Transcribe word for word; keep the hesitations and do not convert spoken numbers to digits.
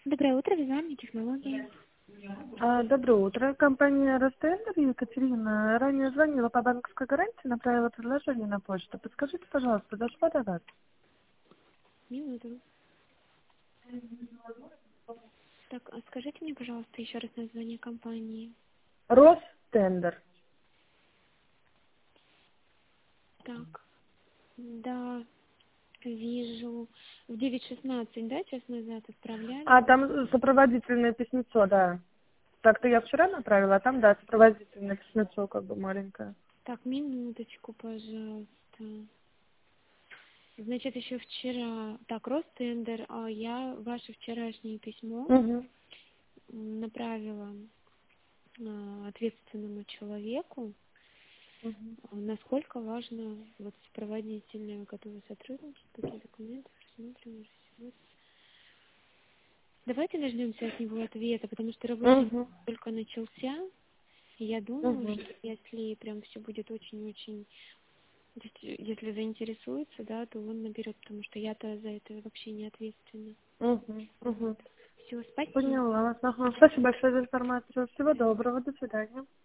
Доброе утро, визуальные технологии. А, Доброе утро. Компания Ростендер, Екатерина. Ранее звонила по банковской гарантии, направила предложение на почту. Подскажите, пожалуйста, дошло до вас? Минуту. Так, а скажите мне, пожалуйста, еще раз название компании. Ростендер. Так, да, вижу. В девять шестнадцать, да, час назад отправляли? А, там сопроводительное письмецо, да. Так-то я вчера направила, а там, да, сопроводительное письмецо, как бы маленькое. Так, минуточку, пожалуйста. Значит, еще вчера... Так, Ростендер, а я ваше вчерашнее письмо Угу. м, направила а, ответственному человеку. Угу. А насколько важно вот сопроводительное, готовы сотрудничать, какие документы рассмотрим уже сегодня. Давайте дождемся от него ответа, потому что рабочий день Угу. только начался. И я думаю, Угу. что если прям все будет очень-очень, то есть, если заинтересуется, да, то он наберет, потому что я-то за это вообще не ответственна. Угу. Вот. Угу. Все, спасибо. Поняла вас. Ага. Спасибо большое за информацию. Всего доброго. До свидания.